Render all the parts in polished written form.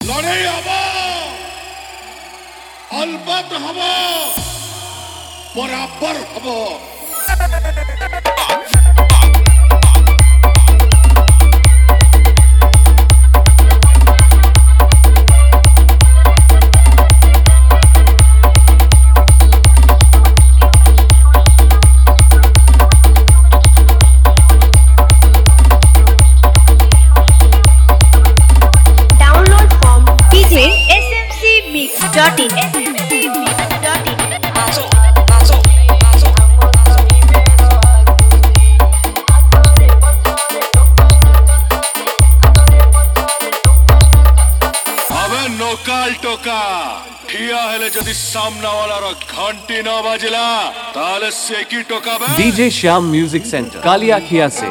লড়াই হব, अलबत हब, बराबर हब। Download from djsmcmix.in. नोकाल टोका ठिया हेले जदि सामना वाला रो घंटी न बजला ताले से की टोका बे। DJ Shyam music centre Kaliyakhiya से।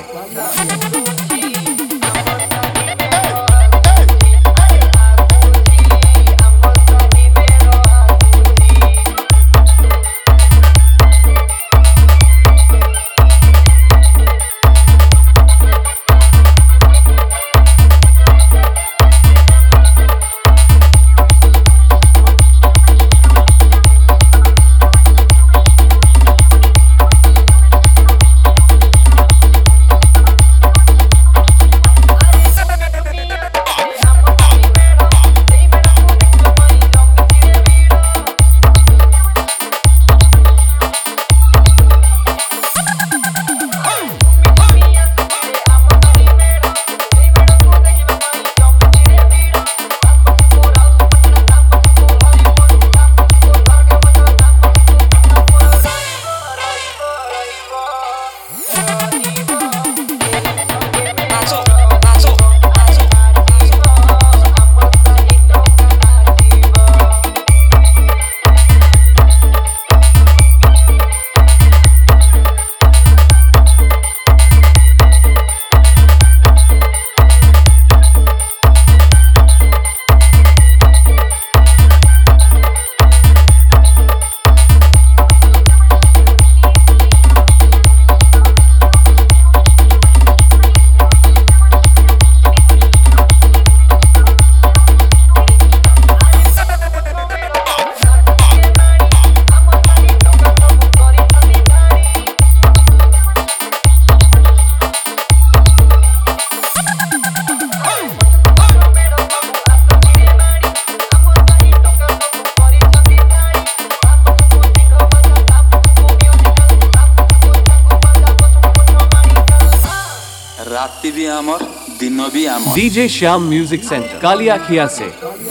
राति भी आमर दिन भी आमर। DJ Shyam music centre Kaliyakhiya से।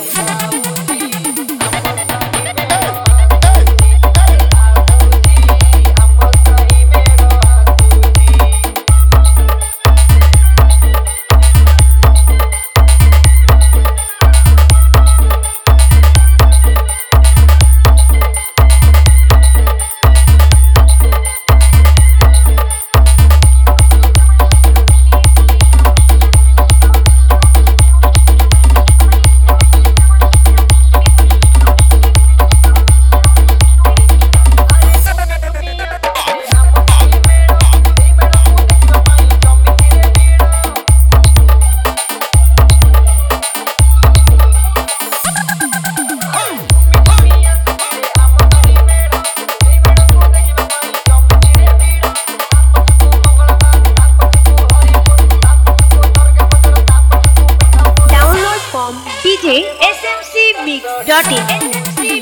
djsmcmix.in.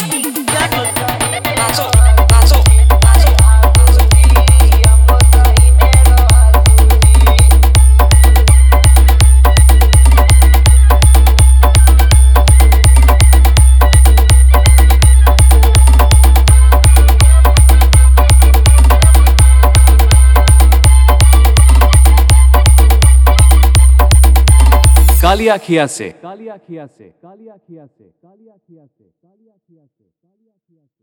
कालियाखिया से। कालियाखिया से। कालियाखिया से। कालियाखिया से। कालियाखिया से। कालियाखिया से।